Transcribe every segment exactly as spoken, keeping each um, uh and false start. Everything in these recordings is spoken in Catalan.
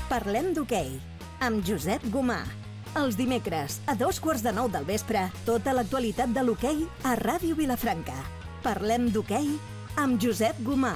Parlem d'hoquei, amb Josep Gomà. Els dimecres, a dos quarts de nou del vespre, tota l'actualitat de l'hoquei a Ràdio Vilafranca. Parlem d'hoquei amb Josep Gomà.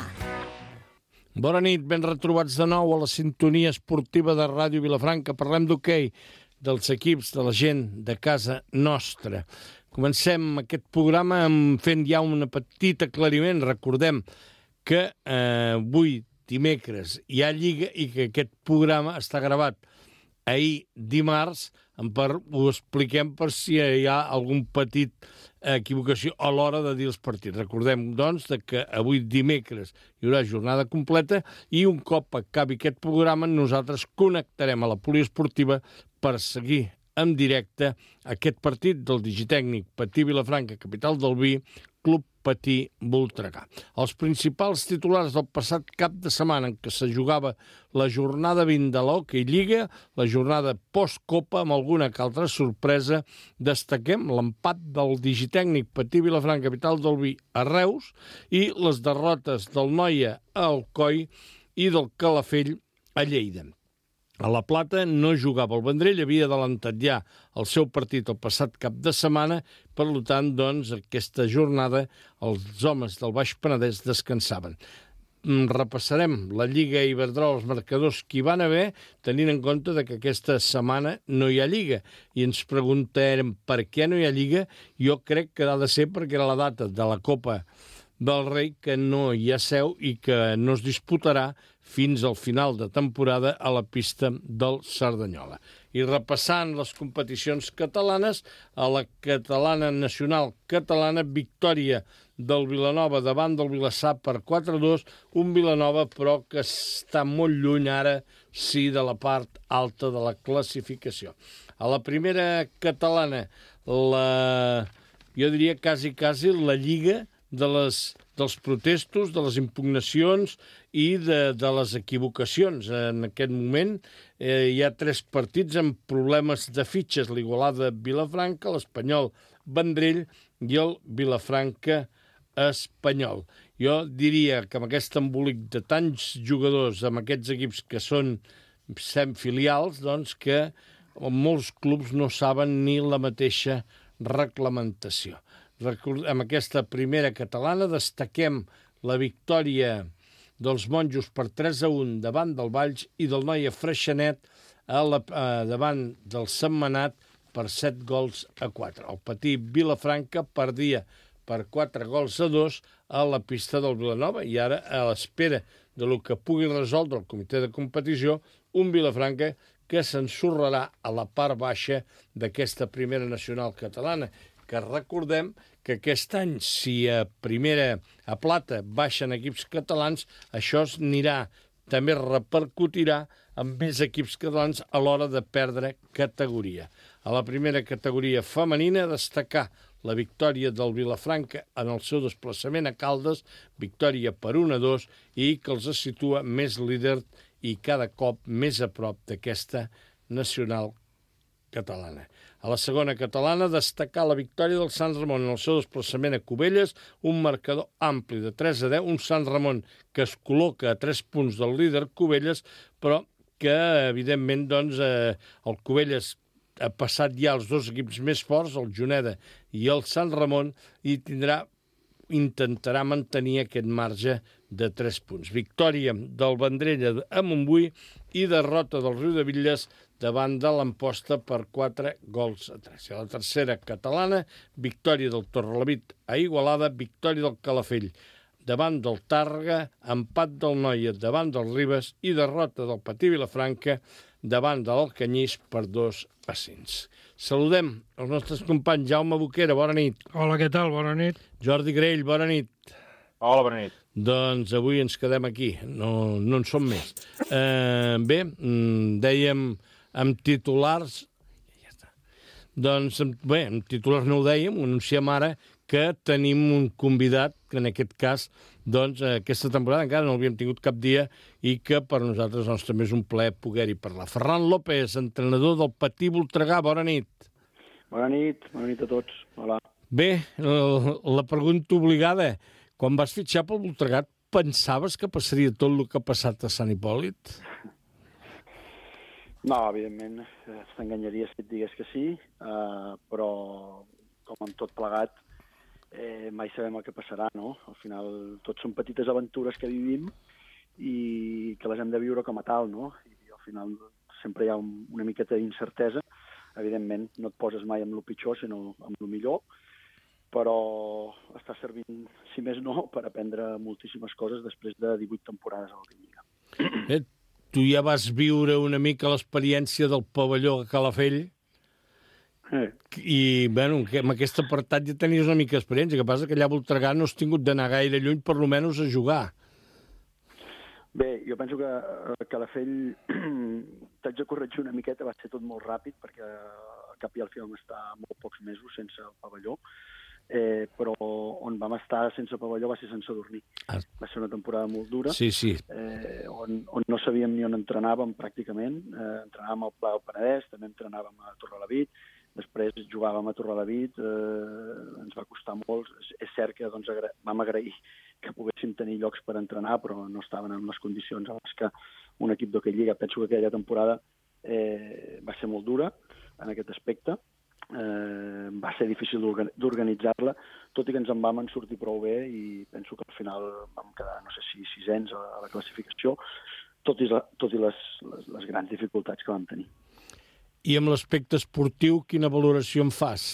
Bona nit, ben retrobats de nou a la sintonia esportiva de Ràdio Vilafranca. Parlem d'hoquei, dels equips, de la gent de casa nostra. Comencem aquest programa fent ja un petit aclariment. Recordem que eh, avui, dimecres, hi ha Lliga i que aquest programa està gravat ahir dimarts. Per, ho expliquem per si hi ha algun petit equivocació a l'hora de dir els partits. Recordem, doncs, que avui dimecres hi haurà jornada completa i un cop acabi aquest programa nosaltres connectarem a la poliesportiva per seguir en directe aquest partit del Digitècnic Patí Vilafranca, capital del vi, Club Patí Voltregà. Els principals titulars del passat cap de setmana en què se jugava la jornada vint de l'Hockey Lliga, la jornada post-Copa, amb alguna que altra sorpresa, destaquem l'empat del Digitècnic Patí Vilafranca, capital del vi, a Reus, i les derrotes del Noia a Alcoi i del Calafell a Lleida. A La Plata no jugava el Vendrell, havia adelantat ja el seu partit el passat cap de setmana, per tant, doncs, aquesta jornada els homes del Baix Penedès descansaven. Repassarem la Lliga Iberdrola, els marcadors que hi van haver, tenint en compte que aquesta setmana no hi ha Lliga. I ens preguntarem per què no hi ha Lliga. Jo crec que ha de ser perquè era la data de la Copa del Rei que no hi ha seu i que no es disputarà fins al final de temporada a la pista del Cerdanyola. I repassant les competicions catalanes, a la catalana nacional catalana, victòria del Vilanova davant del Vilassar per quatre a dos, un Vilanova però que està molt lluny ara sí de la part alta de la classificació. A la primera catalana, la, jo diria quasi, quasi la lliga de les, dels protestos, de les impugnacions i de, de les equivocacions. En aquest moment eh, hi ha tres partits amb problemes de fitxes, l'Igualada Vilafranca, l'Espanyol Vendrell i el Vilafranca Espanyol. Jo diria que amb aquest embolic de tants jugadors amb aquests equips que són filials, doncs que molts clubs no saben ni la mateixa reglamentació. Amb aquesta primera catalana destaquem la victòria dels monjos per tres a un davant del Valls i del Noia Freixenet a la, a, davant del Sentmenat per set gols a quatre. El Patí Vilafranca perdia per quatre gols a dos a la pista del Vilanova i ara, a l'espera de lo que pugui resoldre el comitè de competició, un Vilafranca que s'ensorrarà a la part baixa d'aquesta primera nacional catalana, que recordem que aquest any, si a primera, a plata, baixen equips catalans, això anirà, també repercutirà en més equips catalans a l'hora de perdre categoria. A la primera categoria femenina, destacar la victòria del Vilafranca en el seu desplaçament a Caldes, victòria per un a dos, i que els situa més líder i cada cop més a prop d'aquesta nacional catalana. A la segona catalana, destacar la victòria del Sant Ramon en el seu desplaçament a Cubelles, un marcador ampli de tres a deu, un Sant Ramon que es col·loca a tres punts del líder Cubelles, però que, evidentment, doncs, eh, el Cubelles ha passat ja els dos equips més forts, el Juneda i el Sant Ramon, i tindrà, intentarà mantenir aquest marge de tres punts. Victòria del Vendrell a Montbui i derrota del Riudebitlles davant de l'Amposta per quatre gols a tres. A la tercera catalana, victòria del Torrelavit a Igualada, victòria del Calafell davant del Tàrrega, empat del Noia davant del Ribes i derrota del Patí Vilafranca davant de l'Alcanyís per dos a cinc. Saludem els nostres companys. Jaume Boquera, bona nit. Hola, què tal? Bona nit. Jordi Grell, bona nit. Hola, bona nit. Doncs avui ens quedem aquí, no, no en som més. Eh, bé, dèiem amb titulars... Ja està. Doncs, bé, amb titulars no ho dèiem, ho anunciem ara, que tenim un convidat, que en aquest cas, doncs, aquesta temporada encara no l'havíem tingut cap dia i que per nosaltres doncs, també és un plaer poder-hi parlar. Ferran López, entrenador del Patí Voltregà, bona nit. Bona nit, bona nit a tots. Hola. Bé, la pregunta obligada, quan vas fitxar pel Voltregà, pensaves que passaria tot el que ha passat a Sant Hipòlit? No, evidentment, t'enganyaria si et digués que sí, eh, però com amb tot plegat, eh, mai sabem el que passarà, no? Al final, tot són petites aventures que vivim i que les hem de viure com a tal, no? I al final sempre hi ha un, una miqueta d'incertesa. Evidentment, no et poses mai amb el pitjor, sinó amb el millor, però està servint, si més no, per aprendre moltíssimes coses després de divuit temporades a la Lliga. Eh, tu ja vas viure una mica l'experiència del pavelló a Calafell Eh. i, bueno, que amb aquest apartat ja tenies una mica d'experiència. El que passa que allà a Voltregà no has tingut d'anar gaire lluny, per lo menys a jugar. Bé, jo penso que a Calafell t'haig de corregir una miqueta, va ser tot molt ràpid, perquè al cap i al fi vam estar molt pocs mesos sense el pavelló, eh, però on vam estar sense pavelló va ser sense dormir. Ah. Va ser una temporada molt dura, Sí, sí. eh, on, on no sabíem ni on entrenàvem pràcticament. Eh, entrenàvem al Pla del Penedès, també entrenàvem a Torrelavit, després jugàvem a Torrelavit, eh, ens va costar molt. És, és cert que doncs, agra vam agrair que poguéssim tenir llocs per entrenar, però no estaven en les condicions en les que un equip d'hoquei lliga. Penso que aquella temporada eh, va ser molt dura en aquest aspecte. Eh, va ser difícil d'organitzar-la, tot i que ens en vam en sortir prou bé i penso que al final vam quedar, no sé si sisens a la classificació, tot i, la, tot i les, les, les grans dificultats que vam tenir. I amb l'aspecte esportiu, quina valoració en fas?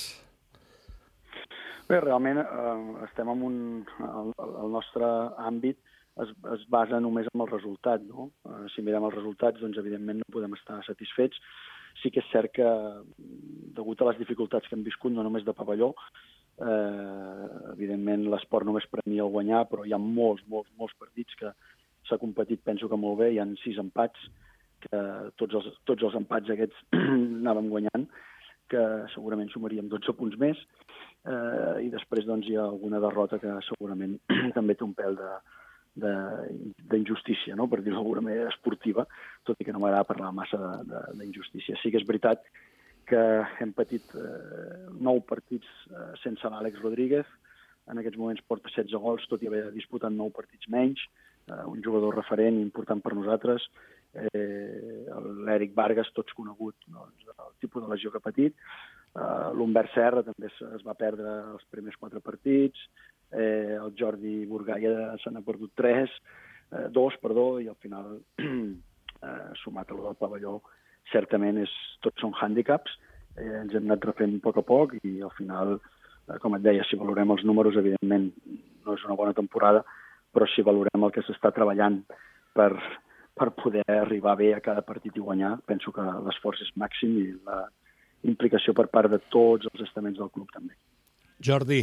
Bé, realment eh, estem en un... El, el nostre àmbit es, es basa només en el resultat, no? Eh, si mirem els resultats, doncs evidentment no podem estar satisfets. Sí que és cert que, degut a les dificultats que hem viscut, no només de pavelló, eh, evidentment l'esport només premia el guanyar, però hi ha molts, molts, molts partits que s'ha competit, penso que molt bé, hi ha sis empats, que tots els, tots els empats aquests anàvem guanyant, que segurament sumaríem dotze punts més, eh, i després doncs, hi ha alguna derrota que segurament també té un pèl de, d'injustícia, no? Per dir-ho d'alguna manera esportiva, tot i que no m'agrada parlar massa d'injustícia. Sí que és veritat que hem patit eh, nou partits eh, sense l'Àlex Rodríguez, en aquests moments porta setze gols, tot i haver disputat nou partits menys, eh, un jugador referent important per nosaltres, eh, l'Eric Vargas, tots conegut, doncs, el tipus de lesió que ha patit, eh, l'Humbert Serra també es, es va perdre els primers quatre partits, Eh, el Jordi Burgaia se n'ha perdut tres, eh, dos, perdó, i al final, eh, sumat a lo del pavelló, certament és, tots són hàndicaps, eh, ens hem anat refent a poc a poc i al final, eh, com et deia, si valorem els números, evidentment no és una bona temporada, però si valorem el que s'està treballant per, per poder arribar bé a cada partit i guanyar, penso que l'esforç és màxim i la implicació per part de tots els estaments del club també. Jordi.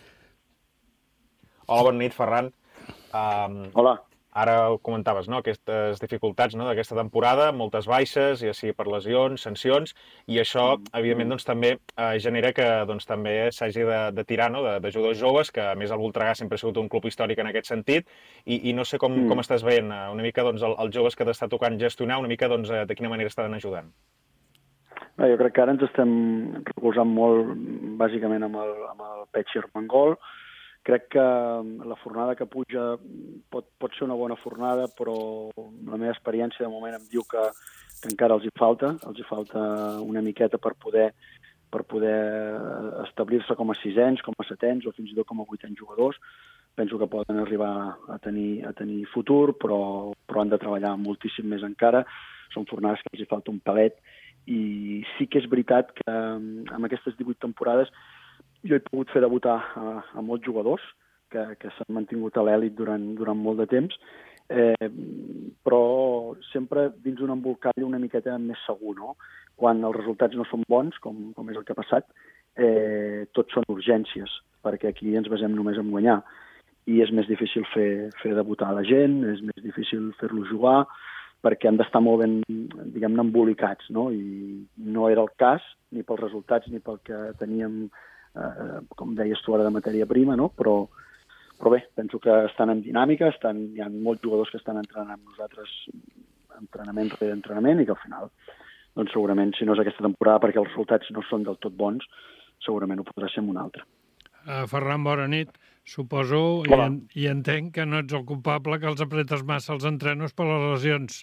Hola, bona nit, Ferran. Um, Hola. Ara ho comentaves, no?, aquestes dificultats, no?, d'aquesta temporada, moltes baixes, ja sigui per lesions, sancions, i això, evidentment, doncs, també eh, genera que doncs, també s'hagi de, de tirar, no?, de, de jugadors joves, que a més el Voltregà sempre ha sigut un club històric en aquest sentit, i, i no sé com, mm. com estàs veient una mica doncs, el, els joves que t'està tocant gestionar, una mica doncs, de quina manera estan ajudant. Bé, jo crec que ara ens estem recolzant molt, bàsicament, amb el, amb el Petxi Armengol. Crec que la fornada que puja pot, pot ser una bona fornada, però la meva experiència de moment em diu que, que encara els hi falta, els hi falta una miqueta per poder, per poder establir-se com a sisens, com a setens o fins i tot com a vuitens jugadors. Penso que poden arribar a tenir, a tenir futur, però, però han de treballar moltíssim més encara. Són fornades que els hi falta un palet i sí que és veritat que amb aquestes divuit temporades jo he pogut fer debutar a, a molts jugadors que, que s'han mantingut a l'èlit durant, durant molt de temps, eh, però sempre dins d'un embolcall una miqueta més segur, no? Quan els resultats no són bons, com, com és el que ha passat, eh, tots són urgències, perquè aquí ens basem només en guanyar. I és més difícil fer, fer debutar la gent, és més difícil fer-lo jugar, perquè han d'estar molt ben, diguem-ne, embolicats, no? I no era el cas, ni pels resultats, ni pel que teníem, eh, com deies tu ara, de matèria prima, no? Però, però bé, penso que estan en dinàmica, estan, hi ha molts jugadors que estan entrenant amb nosaltres entrenament rere entrenament i que al final, doncs segurament, si no és aquesta temporada, perquè els resultats no són del tot bons, segurament ho podrà ser en una altra. Uh, Ferran, bona nit. Suposo i, en, i entenc que no ets el culpable que els apretes massa els entrenos per les lesions,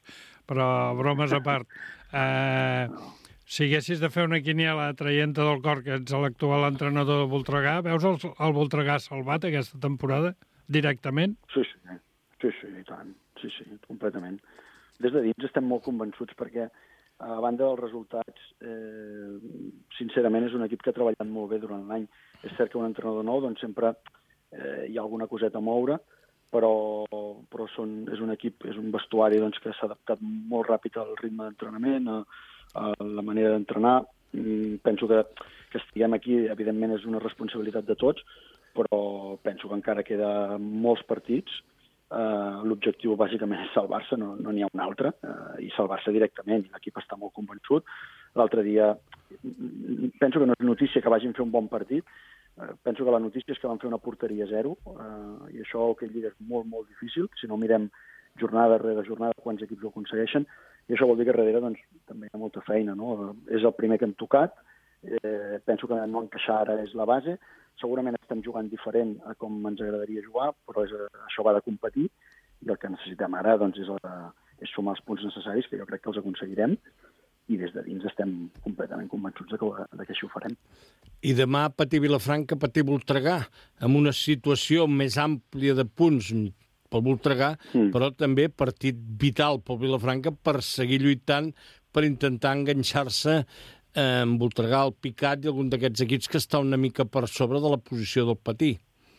però bromes a part. Eh, si haguessis de fer una quiniela traient-te del cor que ets l'actual entrenador del Voltregà, veus el, el Voltregà salvat aquesta temporada directament? Sí, sí, sí, sí, i tant. Sí, sí, completament. Des de dins estem molt convençuts perquè, a banda dels resultats, eh, sincerament és un equip que ha treballat molt bé durant l'any. És cert que un entrenador nou doncs sempre eh, hi ha alguna coseta a moure, però, però són, és un equip, és un vestuari doncs, que s'ha adaptat molt ràpid al ritme d'entrenament, a, a la manera d'entrenar. Penso que, que estiguem aquí, evidentment, és una responsabilitat de tots, però penso que encara queda molts partits. Uh, l'objectiu bàsicament és salvar-se, no n'hi no ha un altre, uh, i salvar-se directament, i l'equip està molt convençut. L'altre dia, penso que no és notícia que vagin fer un bon partit, uh, penso que la notícia és que van fer una porteria zero, uh, i això que lliga és molt, molt difícil, si no mirem jornada rere jornada quants equips ho aconsegueixen, i això vol dir que darrere doncs, també hi ha molta feina, no? És el primer que hem tocat, eh, penso que no encaixar ara és la base. Segurament estem jugant diferent a com ens agradaria jugar, però és, això va de competir, i el que necessitem ara doncs, és, la, és sumar els punts necessaris, que jo crec que els aconseguirem, i des de dins estem completament convençuts de que, de que així ho farem. I demà patir Vilafranca, patir Voltregà, amb una situació més àmplia de punts pel Voltregà, mm. però també partit vital pel Vilafranca per seguir lluitant, per intentar enganxar-se en Voltregà, el Picat i algun d'aquests equips que està una mica per sobre de la posició del Patí.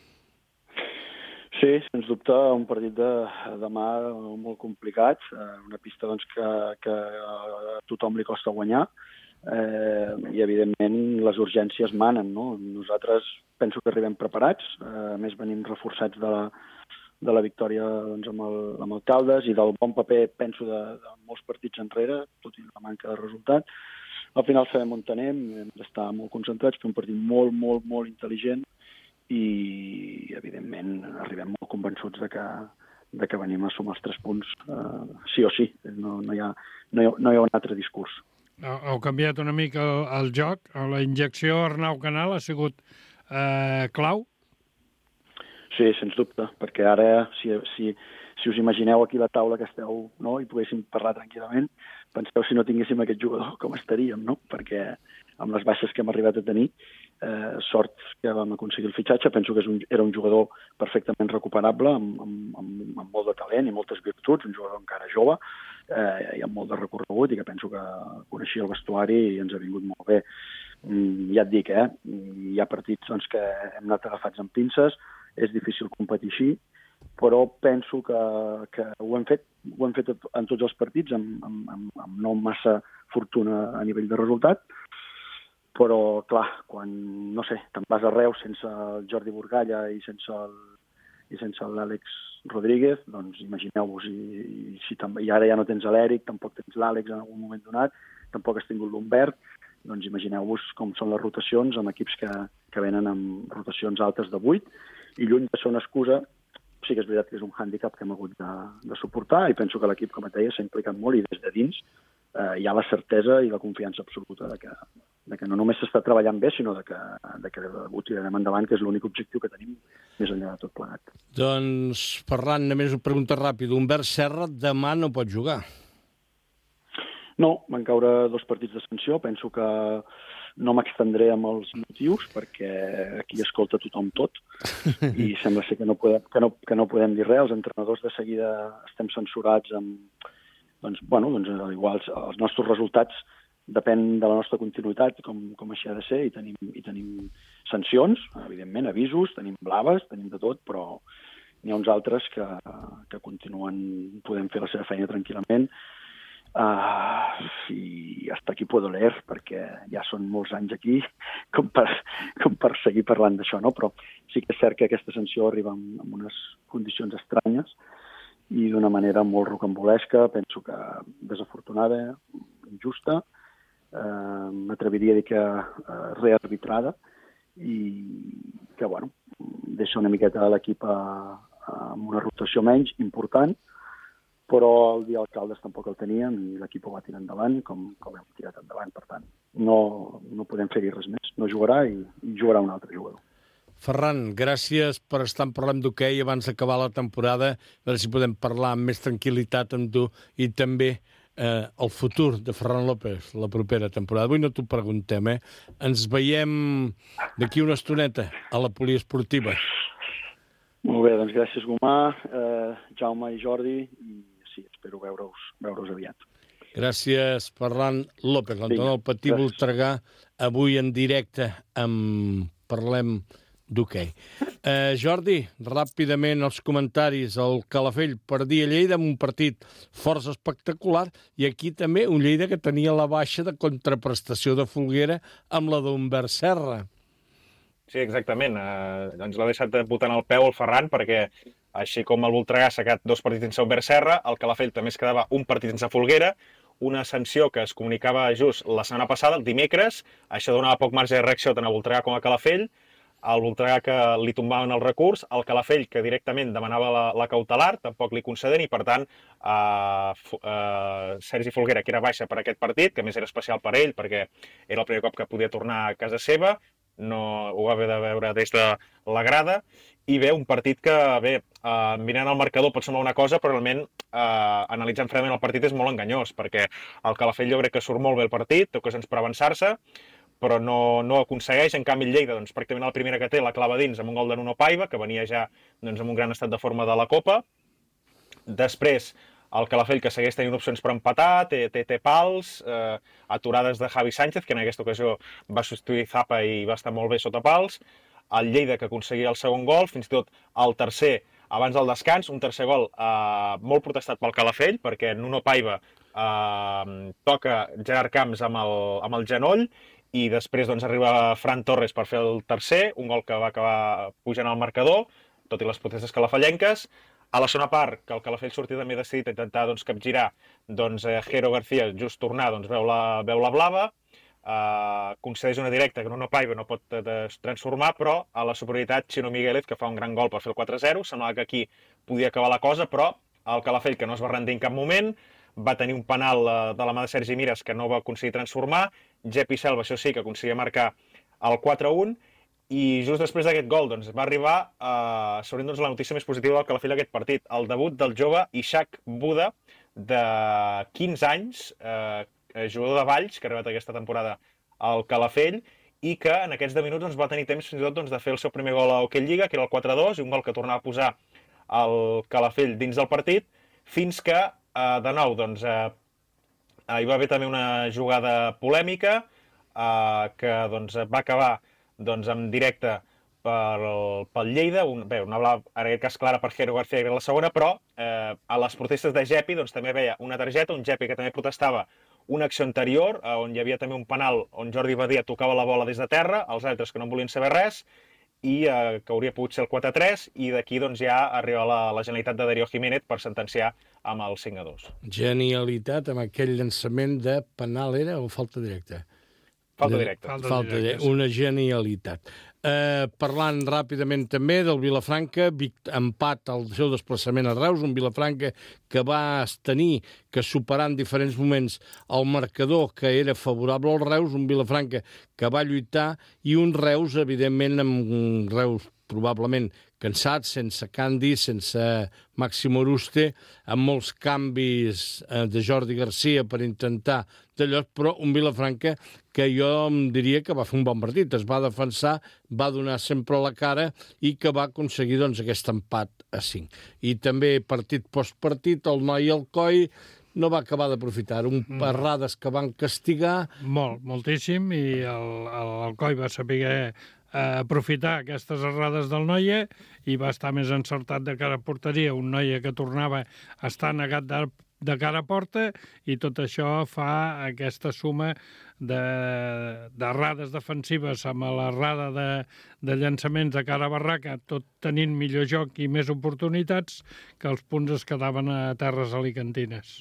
Sí, sens dubte, un partit de demà molt complicat, una pista doncs, que, que a tothom li costa guanyar, eh, i evidentment les urgències manen, no? Nosaltres penso que arribem preparats, eh, a més venim reforçats de la, de la victòria doncs, amb, el, amb el Caldes i del bon paper, penso, de, de molts partits enrere, tot i la manca de resultat. Al final sabem on anem, hem d'estar molt concentrats, fer un partit molt, molt, molt intel·ligent i, evidentment, arribem molt convençuts de que, de que venim a sumar els tres punts uh, sí o sí. No, no, hi ha, no, hi ha, no hi ha un altre discurs. Heu canviat una mica el, el joc. La injecció Arnau Canal ha sigut eh, clau? Sí, sens dubte, perquè ara, si, si, si us imagineu aquí la taula que esteu, no?, i poguéssim parlar tranquil·lament, penseu si no tinguéssim aquest jugador com estaríem, no? Perquè amb les baixes que hem arribat a tenir, eh, sort que vam aconseguir el fitxatge, penso que és un, era un jugador perfectament recuperable, amb, amb, amb, amb molt de talent i moltes virtuts, un jugador encara jove, eh, i amb molt de recorregut, i que penso que coneixia el vestuari i ens ha vingut molt bé. Mm, ja et dic, eh? Hi ha partits doncs, que hem anat agafats amb pinces, és difícil competir així, però penso que, que ho hem fet, ho hem fet en tots els partits, amb, amb, amb, amb no massa fortuna a nivell de resultat, però, clar, quan, no sé, te'n vas a Reus sense el Jordi Burgalla i sense el, i sense l'Àlex Rodríguez, doncs imagineu-vos, i, i, si tam- i ara ja no tens l'Èric, tampoc tens l'Àlex en algun moment donat, tampoc has tingut l'Humbert, doncs imagineu-vos com són les rotacions amb equips que, que venen amb rotacions altes de vuit, i lluny de ser una excusa, sí que és veritat que és un hàndicap que hem hagut de, de suportar, i penso que l'equip, com et deia, s'ha implicat molt, i des de dins eh, hi ha la certesa i la confiança absoluta de que, de que no només s'està treballant bé, sinó de que, de que ho tirarem endavant, que és l'únic objectiu que tenim més enllà de tot plegat. Doncs, Ferran, només una pregunta ràpida. Humbert Serra demà no pot jugar. No, van caure dos partits de sanció. Penso que no m'extendré amb els motius, perquè aquí escolta tothom tot, i sembla ser que no podem, que no, que no podem dir res. Els entrenadors de seguida estem censurats amb, doncs, bueno, doncs, igual els nostres resultats depèn de la nostra continuïtat, com, com així ha de ser, i tenim, i tenim sancions, evidentment, avisos, tenim blaves, tenim de tot, però n'hi ha uns altres que, que continuen, podem fer la seva feina tranquil·lament. Uh, i hasta aquí puedo leer, perquè ja són molts anys aquí com per, com per seguir parlant d'això, no? Però sí que és cert que aquesta sanció arriba en, en unes condicions estranyes i d'una manera molt rocambolesca, penso que desafortunada, injusta, uh, m'atreviria a dir que uh, rearbitrada, i que, bueno, deixa una miqueta l'equip a, a, amb una rotació menys important, però el dia del Caldes tampoc el teníem i l'equip ho va tirar endavant com, com hem tirat endavant. Per tant, no, no podem fer-hi res més. No jugarà i, i jugarà un altre jugador. Ferran, gràcies per estar en Parlem d'Hoquei abans d'acabar la temporada, a veure si podem parlar amb més tranquil·litat amb tu i també eh, el futur de Ferran López la propera temporada. Avui no t'ho preguntem, eh? Ens veiem d'aquí una estoneta a la poliesportiva. Molt bé, doncs gràcies, Gomà, eh, Jaume i Jordi, i sí, espero veure-us veure-us aviat. Gràcies, Ferran López, l'entrenador del Patí Voltregà, avui en directe amb Parlem d'Hoquei. Eh, Jordi, ràpidament els comentaris. El Calafell perdia Lleida amb un partit força espectacular i aquí també un Lleida que tenia la baixa de contraprestació de Folguera amb la d'Humbert Serra. Sí, exactament. Eh, ens l'ha deixat botant al peu el Ferran perquè així com el Voltregà s'ha quedat dos partits sense Humbert Serra, el Calafell també es quedava un partit sense Folguera, una sanció que es comunicava just la setmana passada, el dimecres. Això donava poc marge de reacció tant a Voltregà com a Calafell. El Voltregà que li tombaven el recurs, el Calafell que directament demanava la, la cautelar, tampoc li concedent, i per tant eh, eh, Sergi Folguera, que era baixa per aquest partit, que més era especial per ell perquè era el primer cop que podia tornar a casa seva, no ho va haver de veure des de la grada, i bé, un partit que, bé, eh, mirant el marcador pot semblar una cosa, però realment, eh, analitzant fredament el partit és molt enganyós, perquè el Calafell jo crec que surt molt bé el partit, té ocasions per avançar-se, però no, no aconsegueix. En canvi, el Lleida, doncs, pràcticament la primera que té, la clava dins amb un gol de Nuno Paiva, que venia ja doncs, amb un gran estat de forma de la Copa. Després, el Calafell, que segueix tenint opcions per empatar, té, té, té pals, eh, aturades de Javi Sánchez, que en aquesta ocasió va substituir Zapa i va estar molt bé sota pals. El Lleida, que aconseguia el segon gol, fins i tot el tercer, abans del descans, un tercer gol eh, molt protestat pel Calafell, perquè Nuno Paiva eh, toca Gerard Camps amb el, amb el genoll, i després doncs, arriba Fran Torres per fer el tercer, un gol que va acabar pujant al marcador, tot i les protestes calafallenques. A la segona part, que el Calafell sortia també decidit a intentar doncs, capgirar, doncs, eh, Jero García, just tornar, doncs, veu, la, veu la blava, eh, concedeix una directa que Nuno Paiva no pot eh, transformar, però a la superioritat Chino Migueles, que fa un gran gol per fer el quatre zero, semblava que aquí podia acabar la cosa, però el Calafell, que no es va rendir en cap moment, va tenir un penal de la mà de Sergi Mires que no va aconseguir transformar, Jepi Selva, això sí, que aconseguia marcar el quatre un, i just després d'aquest gol doncs, va arribar eh, segurament doncs, la notícia més positiva del Calafell d'aquest partit, el debut del jove Ishak Buda, de quinze anys, eh, jugador de Valls, que ha arribat aquesta temporada al Calafell, i que en aquests deu minuts doncs, va tenir temps fins i tot doncs, de fer el seu primer gol a Hoquei Lliga, que era el quatre dos, i un gol que tornava a posar el Calafell dins del partit, fins que Uh, de nou, doncs, uh, uh, hi va haver també una jugada polèmica uh, que doncs, va acabar doncs, en directe pel, pel Lleida, un, bé, una blava, en aquest cas clara per Jero García, que era la segona, però uh, a les protestes de Jepi doncs, també veia una targeta, un Jepi que també protestava una acció anterior, uh, on hi havia també un penal on Jordi Badia tocava la bola des de terra, els altres que no en volien saber res, i eh, que hauria pogut ser el quatre tres, i d'aquí doncs, ja arriba la, la genialitat de Darío Jiménez per sentenciar amb el cinc a dos. Genialitat amb aquell llançament de penal era o falta directa? Falta directa. Falta, falta directa, sí. Una genialitat. Eh, parlant ràpidament també del Vilafranca, empat al seu desplaçament a Reus, un Vilafranca que va tenir que superar en diferents moments el marcador que era favorable al Reus, un Vilafranca que va lluitar, i un Reus, evidentment, amb un Reus probablement cansat, sense Candi, sense Màximo Oruste, amb molts canvis de Jordi Garcia per intentar d'allò, però un Vilafranca que jo em diria que va fer un bon partit, es va defensar, va donar sempre la cara i que va aconseguir doncs, aquest empat a cinc. I també partit postpartit, el Noi Alcoi no va acabar d'aprofitar, un mm. errades que van castigar. Molt, moltíssim, i l'Alcoi va saber eh, aprofitar aquestes errades del Noia i va estar més encertat de cara a porteria, un Noia que tornava a estar negat de, de cara a porta, i tot això fa aquesta suma d'errades de, defensives amb l'errada de, de llançaments de cara a barraca, tot tenint millor joc i més oportunitats, que els punts es quedaven a terres alicantines.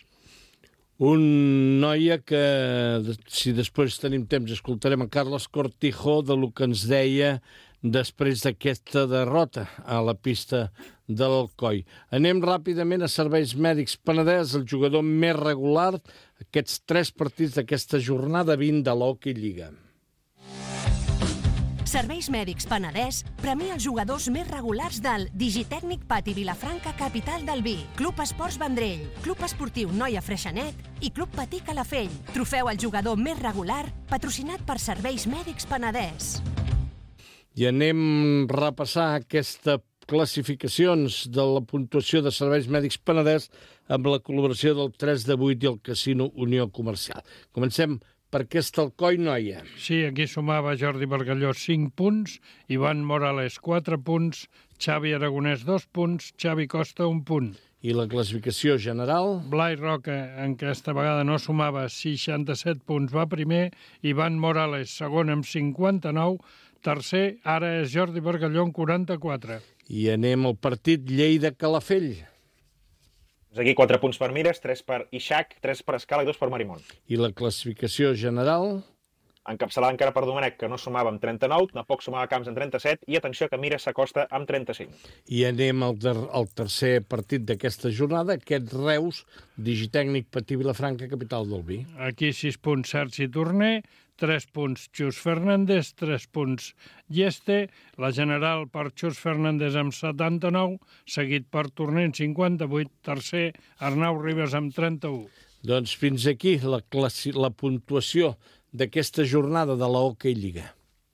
Un noia que, si després tenim temps, escoltarem a Carles Cortijo de lo que ens deia després d'aquesta derrota a la pista de l'Alcoi. Anem ràpidament a Serveis Mèdics Penedès, el jugador més regular, aquests tres partits d'aquesta jornada vint de l'Hoquei Lliga. Serveis Mèdics Penedès premia els jugadors més regulars del Digitècnic Pati Vilafranca, capital del vi, Club Esports Vendrell, Club Esportiu Noia Freixenet i Club Patí Calafell. Trofeu al jugador més regular, patrocinat per Serveis Mèdics Penedès. I anem a repassar aquestes classificacions de la puntuació de Serveis Mèdics Penedès amb la col·laboració del tres de vuit i el Casino Unió Comercial. Comencem per aquesta Alcoi Noia. Sí, aquí sumava Jordi Bargalló cinc punts, Ivan Morales quatre punts, Xavi Aragonès dos punts, Xavi Costa un punt. I la classificació general? Blai Roca, en aquesta vegada no sumava seixanta-set punts, va primer, Ivan Morales segon amb cinquanta-nou, tercer, ara és Jordi Bargalló amb quaranta-quatre. I anem al partit Lleida-Calafell. Aquí quatre punts per Mires, tres per Ixac, tres per Escala i dos per Marimón. I la classificació general? Encapçalada encara per Domènec, que no sumava amb trenta-nou, tampoc sumava Camps amb trenta-set, i atenció que Mires s'acosta amb trenta-cinc. I anem al, ter al tercer partit d'aquesta jornada, aquest Reus, Digitècnic Patí Vilafranca, capital del vi. Aquí sis punts Sergi Torner, tres punts Xus Fernández, tres punts Lleste, la general per Xus Fernández amb setanta-nou, seguit per Torner amb cinquanta-vuit, tercer Arnau Ribas amb trenta-u. Doncs fins aquí la, la puntuació d'aquesta jornada de la Hockey Lliga.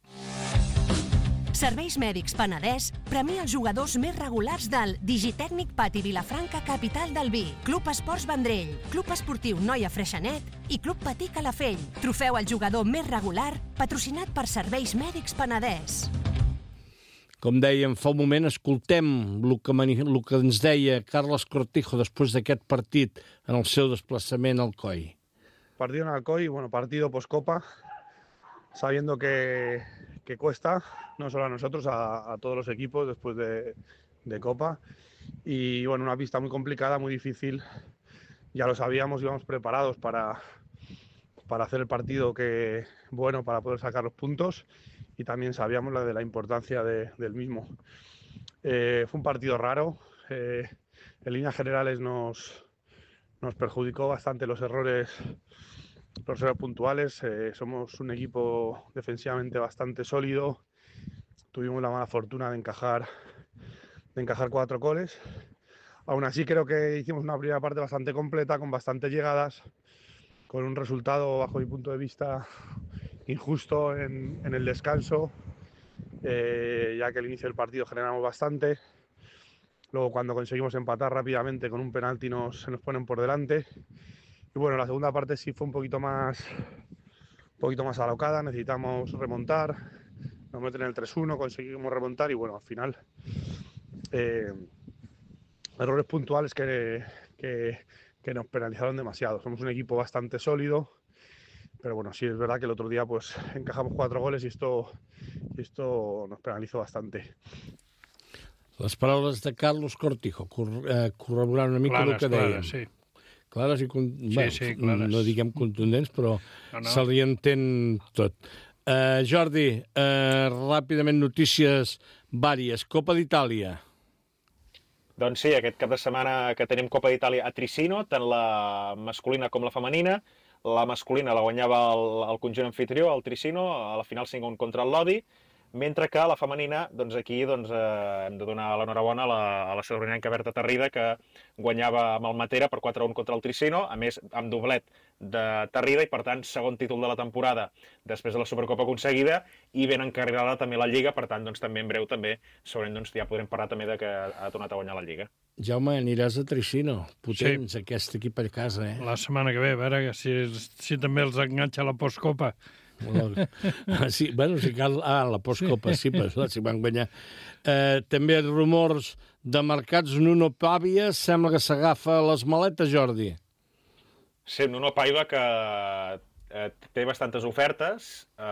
Serveis Mèdics Penedès premia els jugadors més regulars del Digitècnic Pati Vilafranca, capital del vi, Club Esports Vendrell, Club Esportiu Noia Freixenet i Club Patí Calafell. Trofeu al jugador més regular, patrocinat per Serveis Mèdics Penedès. Com dèiem fa un moment, escoltem el que, el que ens deia Carles Cortijo després d'aquest partit en el seu desplaçament al Alcoi. Partido en Alcoy, bueno, partido post-Copa, sabiendo que, que cuesta, no solo a nosotros, a, a todos los equipos después de, de Copa. Y bueno, una pista muy complicada, muy difícil. Ya lo sabíamos, íbamos preparados para, para hacer el partido que, bueno, para poder sacar los puntos. Y también sabíamos la de la importancia de, del mismo. Eh, fue un partido raro. Eh, en líneas generales nos, nos perjudicó bastante los errores. Los errores puntuales, eh, somos un equipo defensivamente bastante sólido, tuvimos la mala fortuna de encajar, de encajar cuatro goles. Aún así creo que hicimos una primera parte bastante completa, con bastantes llegadas, con un resultado bajo mi punto de vista injusto en, en el descanso, eh, ya que al inicio del partido generamos bastante. Luego cuando conseguimos empatar rápidamente con un penalti nos, se nos ponen por delante. Y bueno, la segunda parte sí fue un poquito más, un poquito más alocada, necesitamos remontar, nos meten en el tres uno, conseguimos remontar y bueno, al final eh, errores puntuales que, que, que nos penalizaron demasiado. Somos un equipo bastante sólido, pero bueno, sí es verdad que el otro día pues encajamos cuatro goles y esto, y esto nos penalizó bastante. Les paraules de Carlos Cortijo, corroborant una mica el que dèiem. Clares, sí. Clares i con... sí, bueno, sí, clares. No diguem contundents, però no, no. se li entén tot. Uh, Jordi, uh, ràpidament notícies vàries. Copa d'Itàlia. Doncs sí, aquest cap de setmana que tenim Copa d'Itàlia a Tricino, tant la masculina com la femenina. La masculina la guanyava el, el conjunt anfitrió, el Tricino, a la final cinc a un contra el Lodi, mentre que la femenina, doncs aquí doncs, eh, hem de donar l'enhorabona a la, a la sadurnianca Berta Tarrida, que guanyava amb el Matera per quatre a un contra el Tricino, a més amb doblet de Tarrida, i per tant segon títol de la temporada després de la Supercopa aconseguida, i ben encarregada també la Lliga, per tant doncs, també en breu també segurament doncs, ja podrem parlar també de que ha tornat a guanyar la Lliga. Jaume, aniràs a Tricino, potents, sí. Aquest equip a casa, eh? La setmana que ve, a veure si, si també els enganxa la postcopa. Sí, bueno, sí cal... Ah, la postcopa, sí, però si van guanyar. Eh, també rumors de mercats. Nuno Pavia sembla que s'agafa les maletes, Jordi. Sí, Nuno Paiva, que eh, té bastantes ofertes.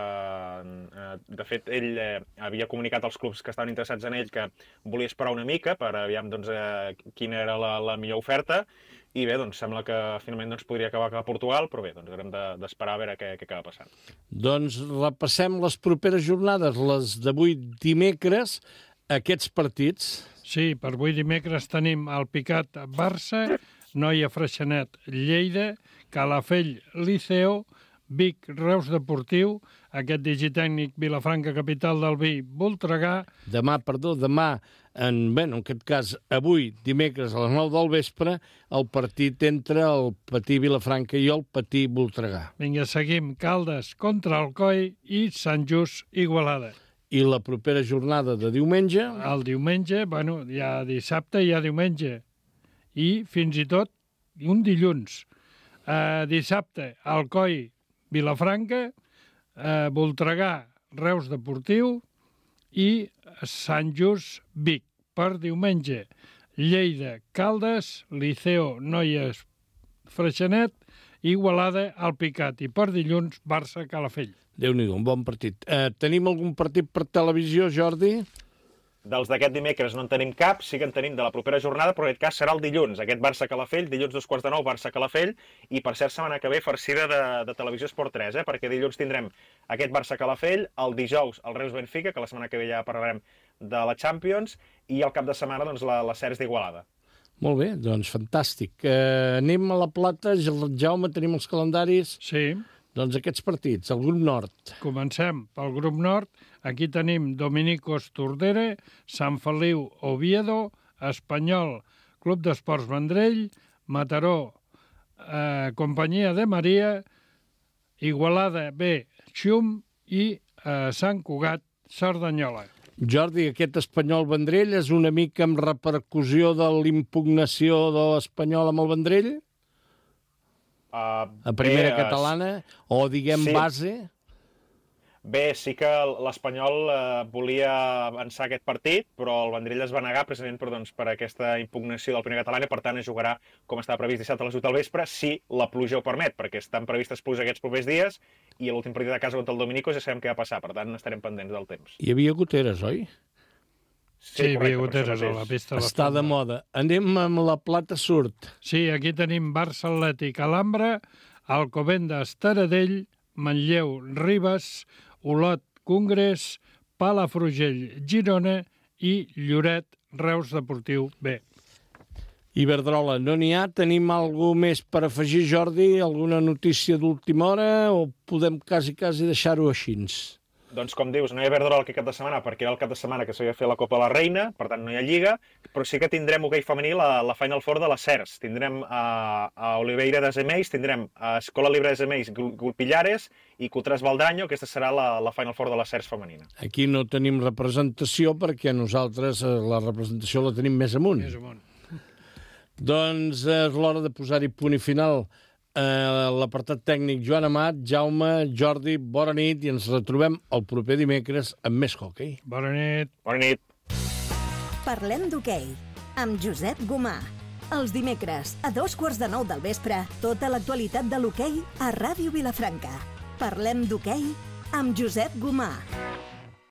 Eh, de fet, ell eh, havia comunicat als clubs que estaven interessats en ell que volia esperar una mica per aviam doncs, eh, quina era la, la millor oferta. I bé, doncs sembla que finalment doncs, podria acabar a Portugal, però bé, doncs haurem d'esperar de, a veure què, què acaba passant. Doncs repassem les properes jornades, les d'avui dimecres, aquests partits. Sí, per avui dimecres tenim el Picat Barça, Noia Freixenet Lleida, Calafell Liceo, Vic, Reus Deportiu, aquest digitècnic Vilafranca, capital del vi, Voltregà. Demà, perdó, demà, en, bé, en aquest cas, avui, dimecres a les nou del vespre, el partit entre el Patí Vilafranca i el Patí Voltregà. Vinga, seguim. Caldes contra Alcoi i Sant Just Igualada. I la propera jornada de diumenge... El diumenge, bueno, hi ha dissabte i hi ha diumenge. I fins i tot un dilluns. Uh, dissabte, Alcoi, Vilafranca, uh, Voltregà, Reus Deportiu i Sant Just, Vic. Per diumenge, Lleida, Caldes, Liceo, Noies, Freixenet, Igualada, Alpicat. I per dilluns, Barça, Calafell. Déu-n'hi-do, un bon partit. Eh, tenim algun partit per televisió, Jordi? Dels d'aquest dimecres no en tenim cap, sí que en tenim de la propera jornada, però en aquest cas serà el dilluns. Aquest Barça-Calafell, dilluns dos quarts de nou, Barça-Calafell, i per cert, setmana que ve, farcida de, de Televisió Esport tres, eh? Perquè dilluns tindrem aquest Barça-Calafell, el dijous el Reus-Benfica, que la setmana que ve ja parlarem de la Champions, i el cap de setmana doncs, la, la Cers d'Igualada. Molt bé, doncs fantàstic. Eh, anem a la Plata, Jaume, tenim els calendaris... Sí. Doncs aquests partits, el grup nord. Comencem pel grup nord. Aquí tenim Dominicos Tordera, Sant Feliu Oviedo, Espanyol, Club d'Esports Vendrell, Mataró, eh, Companyia de Maria, Igualada B, Xum i eh, Sant Cugat, Cerdanyola. Jordi, aquest Espanyol Vendrell és una mica amb repercussió de l'impugnació de l'Espanyol amb el Vendrell? Uh, a primera bé, catalana, o diguem sí. base? Bé, sí que l'Espanyol eh, volia avançar aquest partit, però el Vendrell es va negar precisament per, doncs, per aquesta impugnació del primera catalana, i per tant es jugarà com estava previst dissabte a les vuit del vespre, si la pluja ho permet, perquè estan previstes pluja aquests propers dies, i l'últim partit de casa contra el Dominicos ja sabem què va passar, per tant estarem pendents del temps. Hi havia goteres, oi? Sí, hi havia goteres a la pista. Està de moda. Anem amb la Plata Sud. Sí, aquí tenim Barça Atlètic Alhambra, Alcobendas Taradell, Manlleu Ribes, Olot Congrés, Palafrugell Girona i Lloret Reus Deportiu B. Iberdrola, no n'hi ha? Tenim alguna més per afegir, Jordi? Alguna notícia d'última hora o podem quasi, quasi deixar-ho així? Doncs, com dius, no hi ha Iberdrola aquest cap de setmana perquè era el cap de setmana que s'havia fet la Copa de la Reina, per tant no hi ha Lliga, però sí que tindrem hoquei femení la, la Final Four de la Cers. Tindrem a, a Oliveira de Zemeis, tindrem a Escola Libre de Zemeis, Gulpillares i Cotràs Valdraño, aquesta serà la, la Final Four de la Cers femenina. Aquí no tenim representació perquè nosaltres la representació la tenim més amunt. Més amunt. Doncs és l'hora de posar-hi punt i final. Uh, l'apartat tècnic Joan Amat, Jaume, Jordi, bona nit i ens retrobem el proper dimecres amb més hoquei. Bona nit. Bona nit. Parlem d'hoquei amb Josep Gomà. Els dimecres a dos quarts de nou del vespre, tota l'actualitat de l'hoquei a Ràdio Vilafranca. Parlem d'hoquei amb Josep Gomà.